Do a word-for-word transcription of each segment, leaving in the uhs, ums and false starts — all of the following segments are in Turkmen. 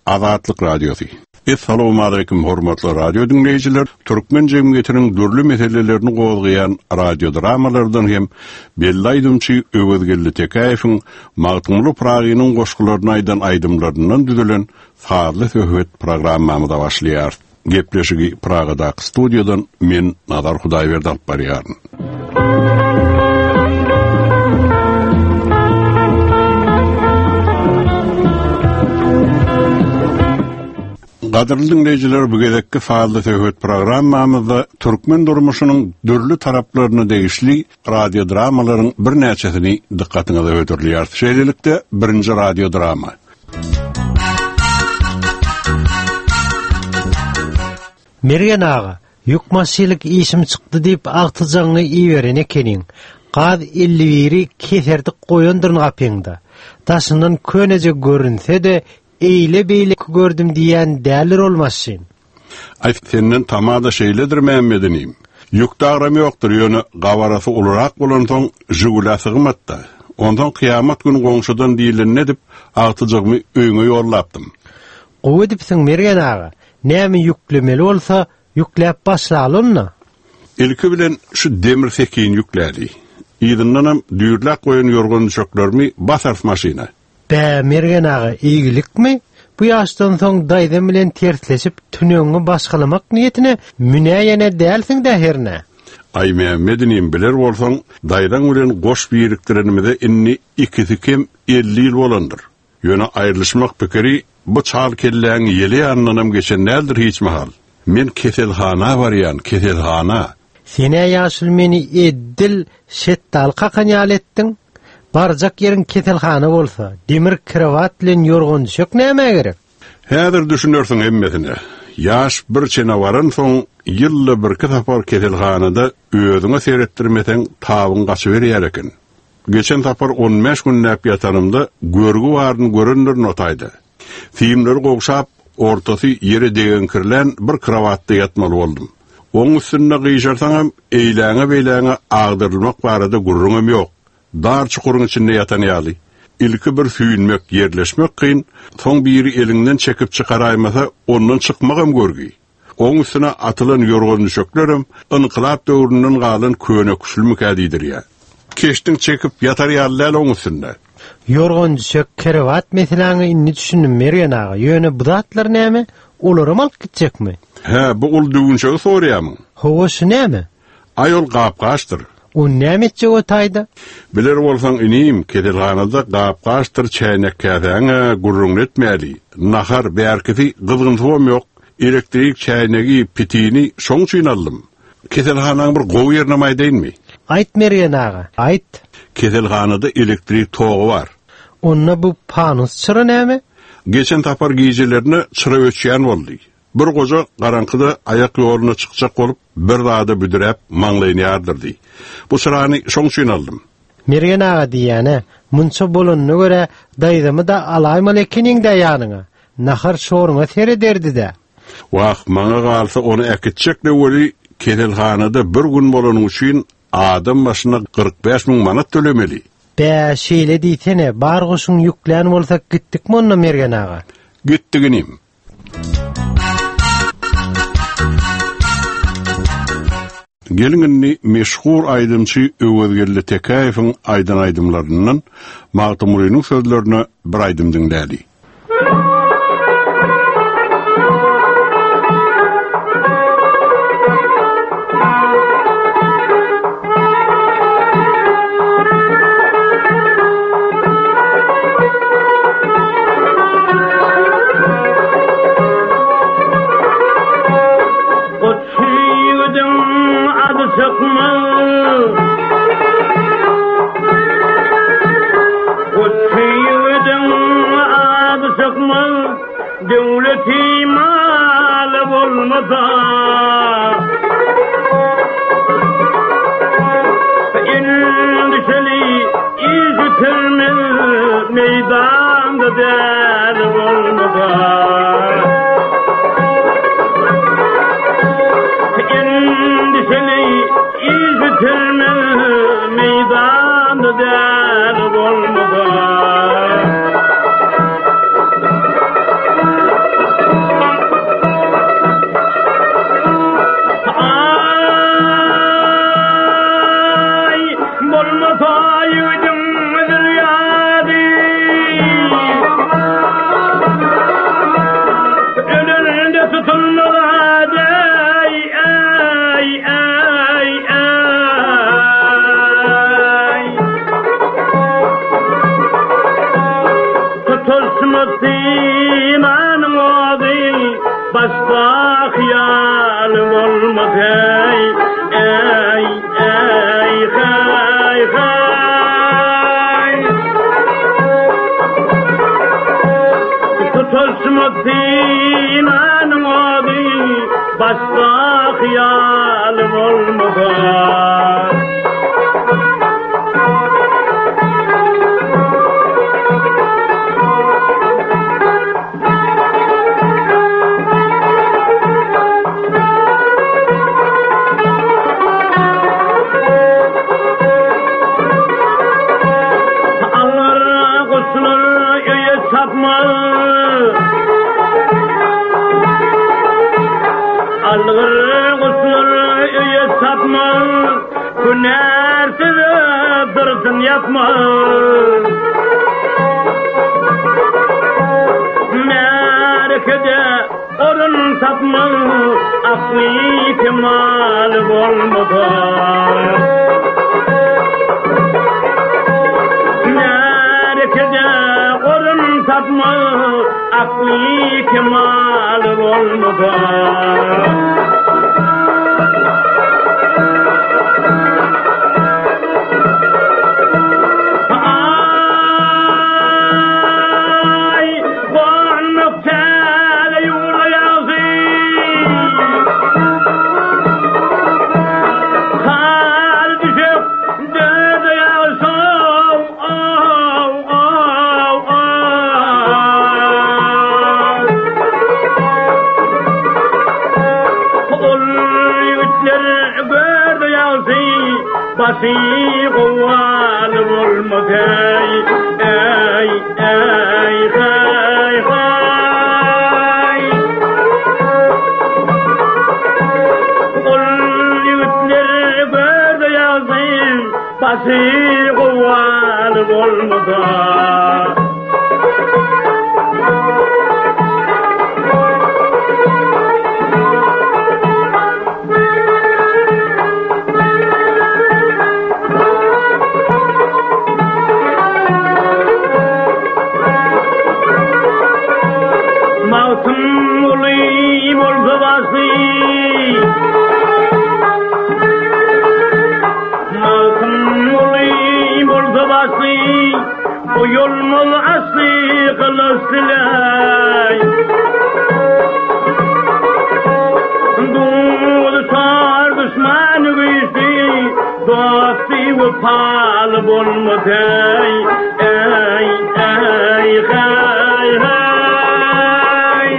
Azatlyk Radiosu. Assalamu alaykum hormatly radio dinleyijiler. Türkmen jemgyýetiniň dürli meselelerini gowlayan radio dramalardan hem belli aýdymçy Öwezgelli Tekaýewiň magtymly pragynyň goşgularyny aýdan aýdymlaryndan düzelen Fazly Söhbet programmamyza başlaýar. Gepleşigi Pragada studiodan men Nazar Hudaýberdi alyp barýaryn. Gaderli dinleyijiler, bu gezekki Fazly Söhbet programmamyzda türkmen durmuşynyň dürli taraplaryny degişli radio dramalaryň bir näçesini dikkatiňize öýdürýär. Şeýlelikde birinji radio drama. Mergen ağa, yukmasylyk isim çykdy diýip agtyjaňy iýeren ekeniň. Gaz elli biri keserdik goýandyryn gapyňda. Taşyndan köneje görünse de eyle beyle gördüm diýen dälir olmasyn. Ay senden tamada şeýledir Mehmedinim. Ýukdagram ýokdur, ýöne gawarasy ularak bolan soň jügulasy gymmatda. Ondan kıyamat günü goňşudan diýilen edip agtyjymy öýüňe ýollapdym. Gowy edipsiň Mergen ağa. Näme ýüklemeli bolsa ýükläp başlalyna. Ilki bilen şu demir sekin ýüklädi. Ýygyndynam düýrlek goýan ýorgan çöklermi basarf maşina. Bä Mergen ağa, iýgilikmi? Bu ýaşdan soň daýdam bilen tersleşip tünöňi başgalamak niýetine münäýene dälsiň de herne. Ay Mehmedinim, biler bolsaň, daýdan bilen goş biriktirenimizde inni ikisi kem elli ýyl bolandyr. Ýöne aýrylyşmak pikiri bu çal kelläň ýeli ýanynam geçen nädir hiç mahal. Men keselhana barýan, keselhana. Sene ýaşyl meni eddil şetdal kakanýal etdiň. Barjak yerin keselhana bolsa, demir kravat bilen ýorgan düşek näme gerek? Häzir düşünürsiň emmesine. Ýaş bir çene baran soň ýylly bir kitapar keselhanada özüňe seretdirmesen tabyň gaçy berýär eken. Geçen tapar on beş gün näp ýatanymda görgü baryn görenler notaýdy. Filmler gowşap, ortasy ýere degen kirlen bir krawatda ýatmaly boldum. Oň üstüne gyýjarsaňam eýläňe beýläňe agdyrylmak barada gurrunam ýok. Dar çukuryň içinde ýatan ýaly. Ilki bir süýünmek, ýerleşmek kyn, soň biri elinden çekip çykaraýmasa, ondan çykmagam görgi. Oň üstüne atylan ýorgan düşeklerim inqilap döwründen galan köne kuşulmak ädidir. Keştiň çekip ýatar ýalylar oň üstünde. Ýorgan düşek kravat meseleňi inni düşündim Mergen ağa. Ýöne bu zatlar näme? Olarym alyp gitjekmi? He, bu ul düýünçe sorýarmyň. Howaşy näme? Aýol gapgaçdyr. O nämetçe otaýdy? Biler bolsaň inim, kedelhanada gapgaçdyr, çäýnek käsäňe gurrun etmäli. Nahar bärkisi gyzgynçym ýok. Elektrik çäýnegi, pitini şoň üçin aldym. Kedelhanaň bir gowy ýerine maýdaýynmy? Aýt Mergen ağa, aýt. Kedelhanada elektrik togy bar. Onna bu panus çyra näme? Geçen tapar giýijilerini çyra öçýän boldy. Bir goja garankyda ayak ýolyna çykjak bolup, bir dada büdürep maňlaýýardyrdy. Bu çyrany şoň üçin aldym. Mergen ağa diýene, munça bolanyna göre daýdamy da alaýmaly ekeniň de ýanyňa. Nahar şoruňa serederdi de. Wah, maňa galsa onu äkitjekle weli kedelhanada bir gün bolanyň üçin adam başyna kırk beş min manat tölemeli. Bä şeýle diýsene, bar goşuň ýüklän bolsak gitdikmi onda Mergen ağa? Gitdiginim. Gelinni meşhur aýdymçy Öwezgelli Tekaýewiň aýdan aýdymlaryndan Magtymrynyň sözlerini bir aýdym dinlädi. Devleti mal olmasa endişeli izütülmez meydanda der olmasa endişeli izütülmez meydanda der olmasa yalı olmasa. Algır kusur üye sapma, Künersiz dursun yapma. Merkede orun tapma, Akli kemal olmadı. Merkede orun tapma, Akli kemal olmadı. Basi qawal olmagay, ay ay hay hay. Qul yutler berde yazayım, basi qawal olmagay. Yolmul asli kılıslay Dur sar düşman güçlü Dosti ve pal bulmaday Ey ey hay hay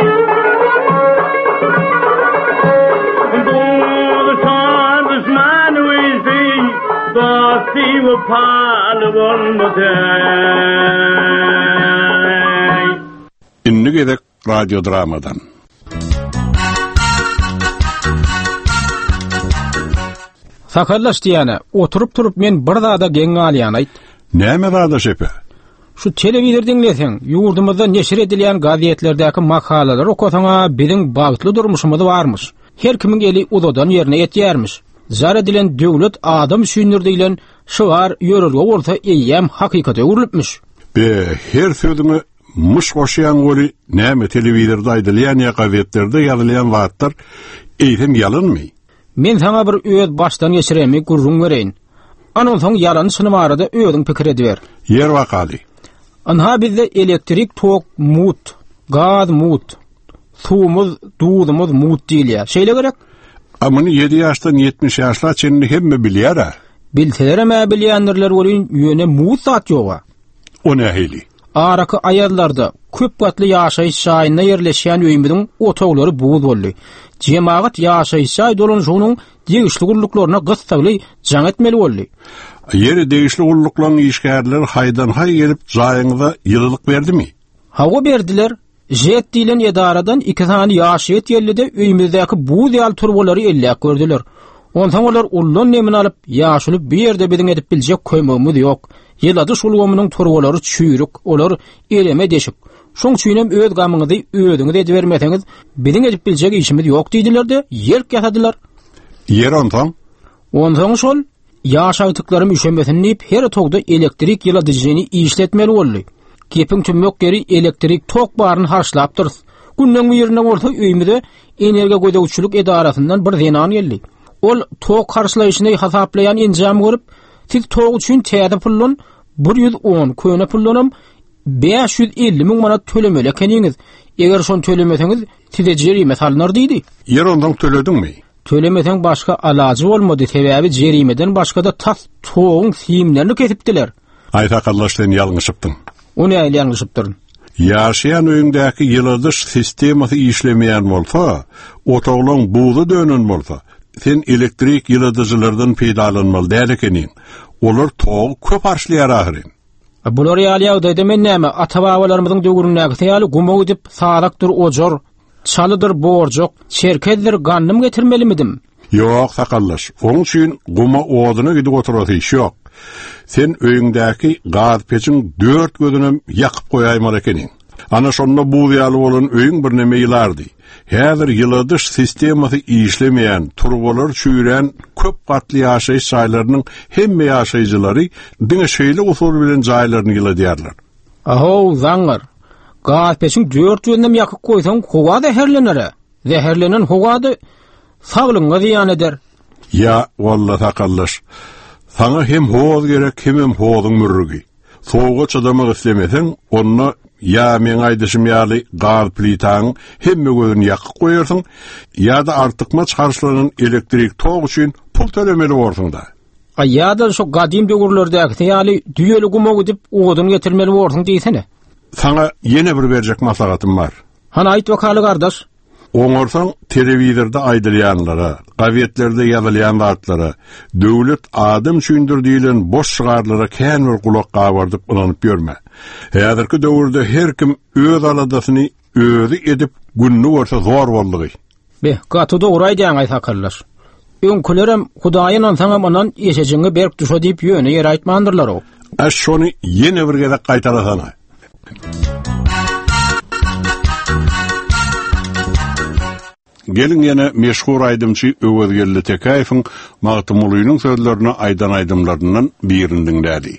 Dur sar düşman güçlü Dosti ve pal bulmaday İnni gedek radyo dramadan. Sakarlaş diýene, oturup turup men bir dada geň alýan aýt. Näme dada şepe? Şu telewizor dinleseň, ýurdumyzda neşir edilýän gazetlerdäki makalalar okasaňa biziň bagtly durmuşymyz barmyş. Her kimiň eli uzadan ýerine ýetýärmiş. Zar edilen döwlet adam süýnürdilen şuwar ýörelge bolsa eýýäm hakykata urulypmyş. Be, her söýdüňi muş goşýan goly näme telewizorda aýdylýan ýa gazetlerde ýazylýan wagtlar eýsem ýalynmy? Men sana bir öz başdan geçiremi gurrun vereyin. Anon soň yalan sınımarada özüň pikir ediber. Yer wakaly. Anha bizde elektrik tok mut, gaz mut, suwumuz, duzumuz mut diýilýär. Şeýle gerek? Amyny ýedi ýaşdan ýetmiş ýaşla çenli hemme bilýär. Bilseler ama bilýändirler bolýan ýöne mut zat ýoga. O nähili? Araky aýallarda köp gatly ýaşaýyş şaýyna ýerleşýän öýümiň otaglary buğuz boldy. Cemaat ýaşaýyş şaý dolanyşynyň degişli gurluklaryna gysgaly jaň etmeli boldy. Ýeri degişli gurluklaryň işgärleri haýdan haý gelip jaýyňyza ýylylyk berdimi? Hawa berdiler. Jet diýilen edaradan iki tane ýaşaýet ýerlide öýümizdäki buğuz ýal turbolary elläp gördüler. Ondan olar ullan nemini alıp ýaşulyp bir ýerde biziň edip biljek köýmegimiz ýok. Ýylady şulgomynyň turbolary çüýrük, olar eleme deşik. Şoň üçin öz gamyňyzy öýüňiz edip bermeseňiz, biziň edip biljek işimiz ýok diýdiler-de, ýerk ýatadylar. Yer ondan? Ondan şol ýaşaýtyklarym üşenmesin diýip her togda elektrik ýyladyjyny işletmeli boldy. Gepiň tümök geri elektrik tok baryny harçlap durdy. Günden ýerine bolsa öýümde energiýa goýdagçylyk edarasyndan bir zenan geldi. Ol tok harçlaýyşyny hasaplayan enjam görüp, siz tok üçin täze pullun bir ýüz on köne pullunam beş ýüz elli miň manat tölemeli ekeniňiz. Eger şonu tölemeseňiz, size jerime salynar diýdi. Yer ondan töledingmi? Tölemeten başka alacı olmadı, sebäbi jerimeden başka da tas toğun siyimlerini kesipdiler. Aytakallaşdan yalňyşypdyň. O näle ýalňyşypdyr? Ýaşaýan öýündäki ýyldys sistemasy işlemeýän bolsa, otaglaň buğda dönen bolsa, sen elektrik ýyldyjylardan peýdalanmaly däl ekeniň. Olar toğ köp arşlaýar ahyry. Bular ýaly da demen näme? Ata-babalarymyzyň döwründäki ýaly gumaw edip salakdyr ojor, çalydyr borjok, şerkezdir gannym getirmelimidim? Ýok, sakallaş. Onuň üçin guma oduny gidip oturasy iş ýok. Sen öýüňdäki gaz peçiň dört gözünem ýakyp goýaýmaly ekeniň. Ana şonda buğdaýaly bolan öýüň bir neme ýylardy. Häzir ýyldys sistemasy işlemeýän, turbalar çüýren köp gatly ýaşaýyş jaýlarynyň hemme ýaşaýjylary diňe şeýle usul bilen jaýlaryny ýyladýarlar. Aho, zaňar. Gaz peçiň dört gözünem ýakyp goýsaň, howa da herlener. Zäherlenen howa da saglyňa ziýan eder. Ya walla sakallaş. Sana hem hoz gerek hem hem hozun mürrügi. Soğuğa çadamak islemeseň, onna ya men aýdyşym ýaly gaz plitaň hemme gözüni ýakyp goýarsyň, ýa-da artykma çarşylanan elektrik tog üçin pul tölemeli bolsaň da. A ýa-da şu gadim döwürlerdäki ýaly düýeli gumaw edip oduny getirmeli bolsaň diýsene. Sana ýene bir berjek maslahatym bar. Hana aýt wakaly gardaş. Oňarsaň telewizorda aýdylýanlara, gazetlerde ýazylýan zatlara, döwlet adam süýndirdilen boş şygarlara kän bir kulak gabardyp ulanyp ýörme. Häzirki döwürde her kim öz aladasyny özü edip günni görse zor boldy. Be, gaty dogry aýdýan aýtakarlar. Öňkülerem Hudaýyň ansaňam anan ýeşejiňi berip düşe diýip ýöne ýer aýtmandyrlar o. Aş şonu ýene bir gezek gaýtalasana. Gelin yana meşhur aydımçı Öwezgelli Tekaýewiň Magtymuluýynyň sözlerini aydan aydımlarından birini dinlädi.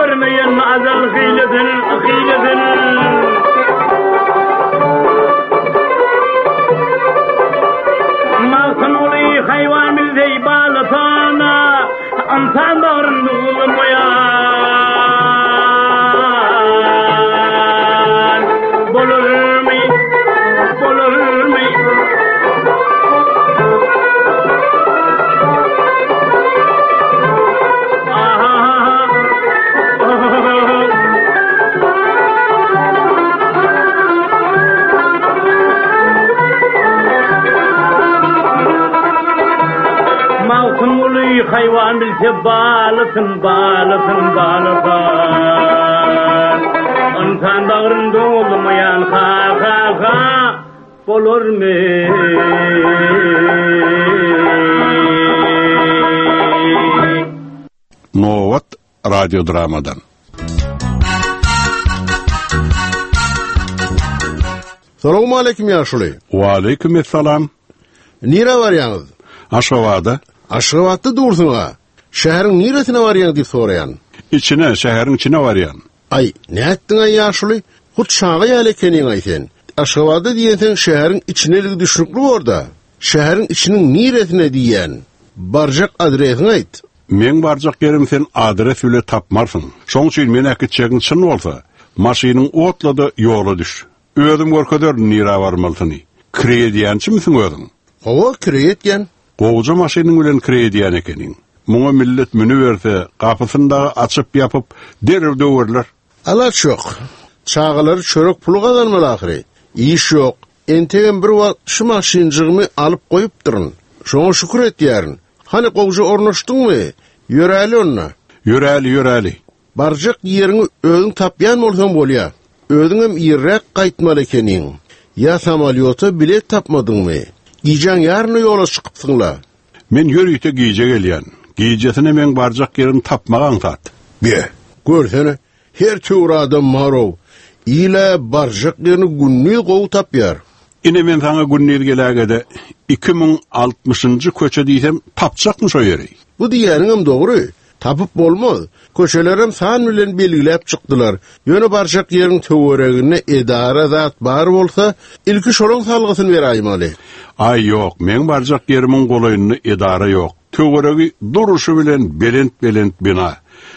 görmeyen azal hiledin, hiledin. Malkın uli hayvan bilzey balatana, amsan doğrundu ulmayan. Bolur mi, bolur mi? Hayvan bilse balasın, balasın, balasın. İnsan bağrında olmayan ha ha ha olur mu? Novat radyo dramadan. Selamun aleyküm yaşlı. Wa aleykümselam. Nire var yalnız? Aşavada. Aşgabat'ta dursun ha. Şehrin niresine var yan deyip sorayan. İçine, şehrin içine varyan. Ay, ne ettin ay yaşlı? Hut şağı yalekenin ay sen. Aşgabat'ta diyen sen şehrin içinelik düşürüklü orada. Şehrin içinin niresine diyen. Barcak adresin ayt. Men barcak yerim sen adres bile tapmarsın. Şoň üçin men äkitçegin çyn bolsa, maşynyň otlady ýola düş. Özüm görkezör nira barmalsyny. Krediýançy mısın özüň? Hawa krediýan. Goğuca maşynyň bilen krediýan ekeniň. Muňa millet müni berse, gapysynda açyp ýapyp derew döwerler. Ala çok. Çağaları çörek pulu kazanmalı ahire. İş yok. Entegen bir wagt şu maşynjygymy alyp goýup durun. Şoňa şükür et ýaryn. Hani goğuca ornaşdyňmy? Ýöräli onna. Ýöräli, ýöräli. Barjak ýeriňi özüň tapýan bolsaň bolýar. Özüň hem ýerrek gaýtmaly ekeniň. Ya samalyota bilet tapmadyňmy? Gijan ýarny ýola çykypsyňlar. Men ýörüýte giýje gelýän. Giýjesine men barjak ýerini tapmagan tat. Be, görsene, her tür adam marow. Ila barjak ýerini günni gowy tapýar. Ine men sana günnir gelägede iki ming altmışynjy köçe diýsem tapjakmy şo ýeri? Bu diýäniň hem dogry. Tapıp bolmaz. Köşelerim san bilen belgilep çykdylar. Ýöne barjak ýeriň töweregine edara zat bar bolsa, ilki şolaň salgysyn berýärmi? Ay ýok, men barjak ýerimiň golaýyny edara ýok. Töweregi duruşy bilen belent-belent bina.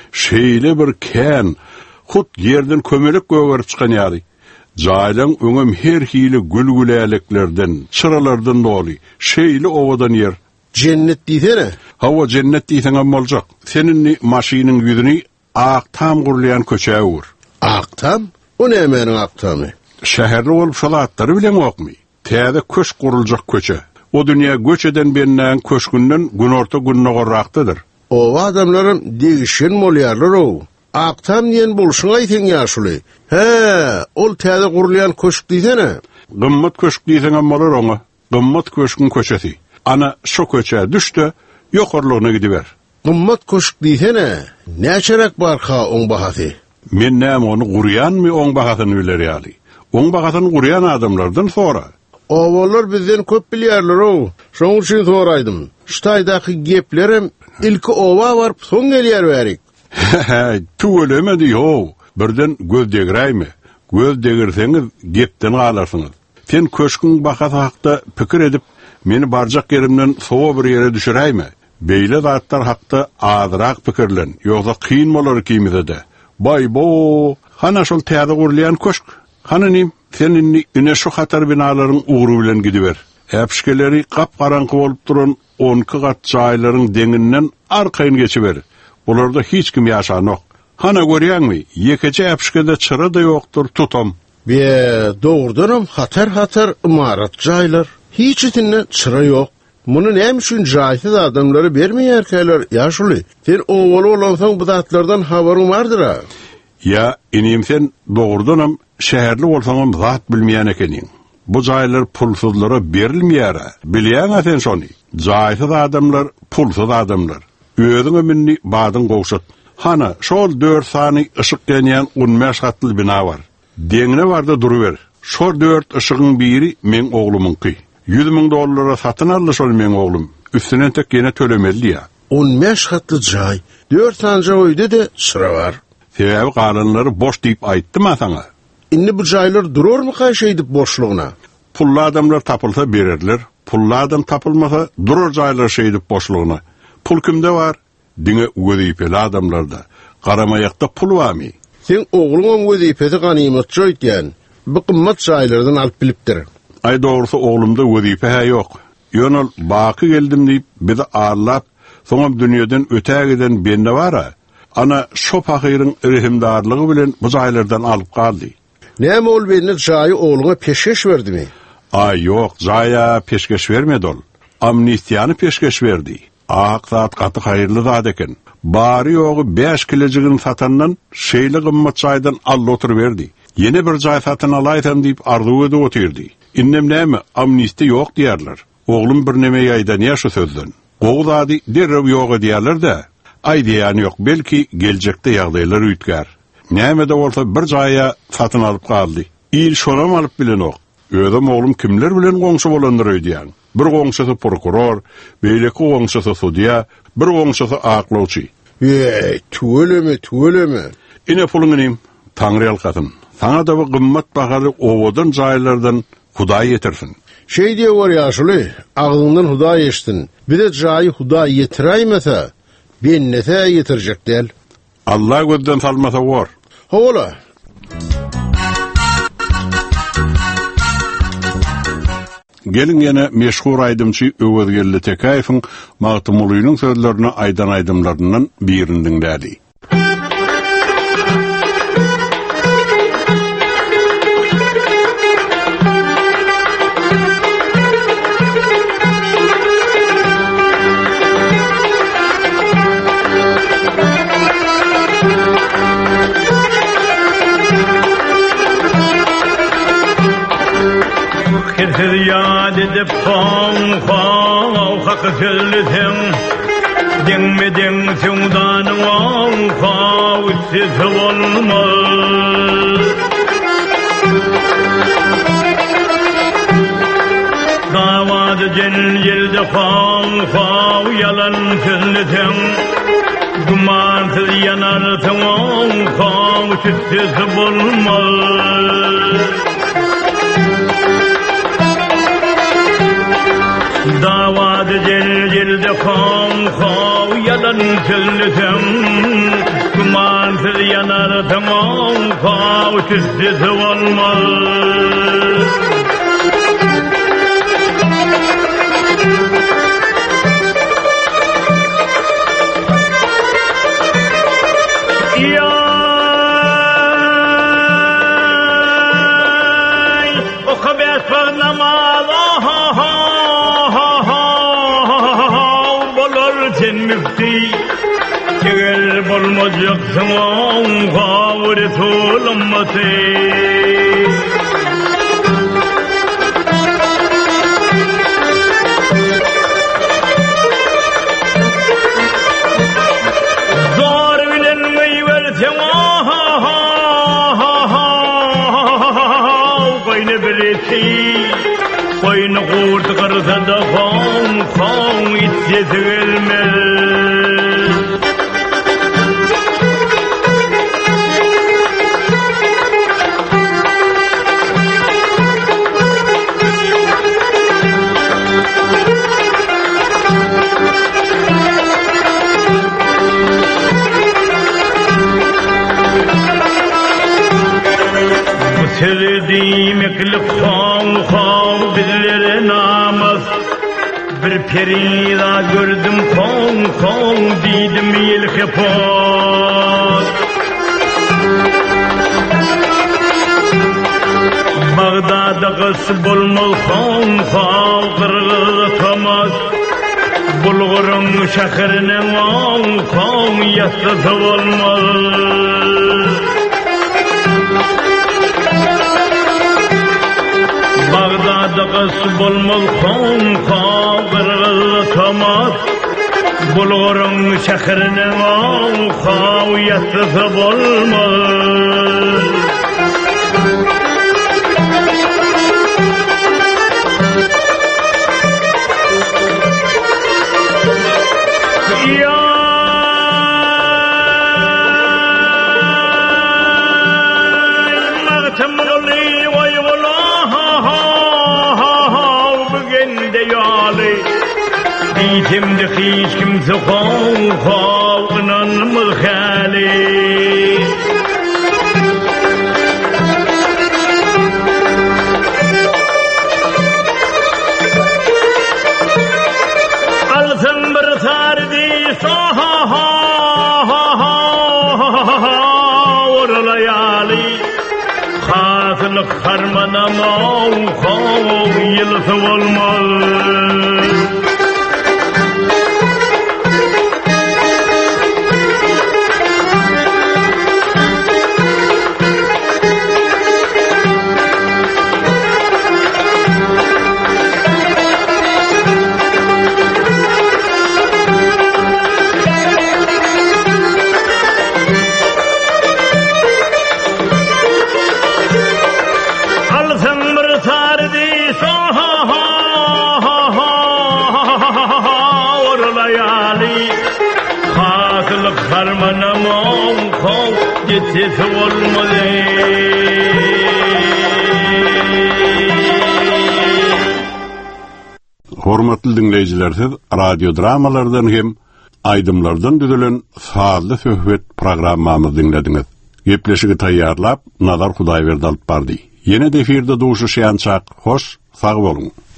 Şeýle bir kän, hut ýerden kömelek göwerip çykan ýary. Jaýlaň öňem her hili gülgüläliklerden, çıralardan doly. Şeýle owadan yer. Cennet diýsene. Hawa cennet diýsen boljak. Seninni maşynyň ýüzüni aktam gurlayan köçe ur. Aktam? O nämeniň aktamy? Şäherli bolup şolatlary bilen okmy. Täze köş guruljak köçe. O dünýä göçeden berilen köşgünden gün orta günne gorrakdydyr. O adamlarym degişen bolýarlar o. Aktam diýen bolşuň aýtyn ýaşly. He, ol täze gurulayan köşk diýsene. Gymmat köşk diýsen bolar oňa. Gymmat köşkün köçesi. Ana şu köçe düştü, ýokarlygyna gidiber. Gymmat köşk diýsene. Näçerek barka oň bahasy? Men näme onu gurýanmy oň bahasyny bilerýäli. Oň bahasyny gurýan adamlardan sonra. Owalar bizden köp bilýärler o. Şoň üçin soraýdym. Ştaýdaky geplerim ilki owa barp soň gelýär berik. Tuğulemedi yo. Birden göz degiraymy. Göz degirseňiz gepden galarsyňyz. Sen köşkün bahasy hakda pikir edip meni barjak yerimden sowa bir ýere düşüräými? Beýle zatlar hakda azyrak pikirlen. Ýogsa kyn bolar kimide. Bay bo, hana şol täze gurlayan köşk. Hana nim, seninni ine şu hatar binalaryň uğru bilen gidiber. Äpişkeleri gap-garanky bolup duran on iki gat jaýlaryň deňinden arkaýyn geçiber. Bularda hiç kim ýaşanok. Hana görýärmi? Ýekeje äpişkede çıra da ýokdur, tutam. Be, dogrudanam hatar-hatar imarat jaýlar. Hiç itinden çıra ýok. Muny näme üçin jaýsyz adamlary bermeýärkäler ýaşly? Sen owaly bolansaň bu zatlardan habaryň bardyr ha? Ya, inim sen dogrudanam şäherli bolsaňam zat bilmeýän ekeniň. Bu jaýlar pulsuzlara berilmeýär. Bilýän sen şonu. Jaýsyz adamlar pulsuz adamlar. Özüňe minni badyň gowşat. Hana şol dört sany ışık genýän on beş hatly bina bar. Deňine barda duruber. Şol dört ışıgyň biri men oglumyňky. yüz ming dollara satyn aldy şol men oglum. Üstüne tek gene tölemeli ya. on beş hatly jaý. dört sanca oýdy de sıra bar. Sebäbi galanlary boş diýip aýtdyma saňa. Inni bu jaýlar durarmy kaýşa edip boşlugyna? Pully adamlar tapylsa bererler. Pully adam tapylmasa durar jaýlar şey edip boşlugyna. Pul kimde var? Diňe wezipeli adamlarda. Garamaýakda pul barmy? Sen oğluňa wezipeti ganimet joýdýan. Bu gymmat jaýlardan alyp bilipdir. Ay dogrusu oğlumda wezipe ha ýok. Ýönül baky geldim diýip bizi ağırlap, soňa dünýeden ötä giden bende bara. Ana şo pakyryň rehimdarlygy bilen bu jaýlardan alyp galdy. Näme ol benne jaýy oğluňa peşkeş berdimi? Ay ýok, jaýa peşkeş bermedi ol. Amnistiýany peşkeş berdi. Aqsat gaty haýyrly zat eken. Bary ýogy beş kilojigini satandan şeýle gymmat jaýdan all otur berdi. Yeni bir jaý satyn alaýsam diýip arzuw edip oturdy. Innem näme amnisti ýok diýerler. Oğlum bir neme ýaýdan ýaşy sözden. Gowzady derrew ýok diýerler de. Ay diýany ýok, belki geljekde ýagdaýlar üýtgär. Näme de bolsa bir jaýa satyn alyp galdy. İl şonam alyp bilen ok. Özüm oğlum kimler bilen goňşy bolandyr öýdýän. Bir goňşysy prokuror, beýleki goňşysy sudiýa, bir goňşysy aklawçy. Ey, tuweleme, tuweleme. Ine puluňym, Taňry alkatym. Sana da bu gymmat bahary owadan jaýlardan Hudaý ýetirsin. Şey diýe var ýaşuly, aglyňdan Hudaý eşdin. Bir de jaýy Hudaý ýetiräýmese, bennete ýetirjek däl. Allah gözden salmasa war. Hola. Gelin yine meşhur aydımçı Öwezgelli Tekaýewiň Magtymlynyň sözlerini aydan aydımlarından birini dinlädi. Yad edip fong fong hak söylesem Dengme deng sewdan wong fong siz olmaz Davadı cenilde fong fong yalan söylesem Dumansız yanar fong fong siz olmaz Davadı celcilde kham khav yalan söylesem Kumansız yanar tamam khav sizsiz olmaz Yay o khabes par namaz müfti Gel bolmajaksın oňa Resul ümmeti Zor bilen meýwerseň Goýny bileti Goýny gurt garsa da fon fon itse gelmez Sevdiğim eklik fon fon bizlere namaz Bir perida gördüm fon fon diýdim ýelke pot Bagdada gys bolmal fon fon gyrgytamaz Bulguryň şäherine fon fon ýatsy bolmaz Bagdada gys bolmal fon fon gyrgytamaz Bulguryň şäherine fon fon ýatsy bolmaz Kimde hiç kimse kovkavının mıhali Alsın bir sardi soha ha ha ha oralayali Hasılık harmana mavkav yılısı olmaz Harmanamam kav geçesi olmalı Hormatly dinleyijiler, radio dramalardan hem aydımlardan düzülen saatly söhbet programmamyzy dinlediňiz. Gepleşigi taýýarlap Nazar Hudaýberdi alyp bardy. Ýene de efirde duşuşýançak, hoş, sag bolun.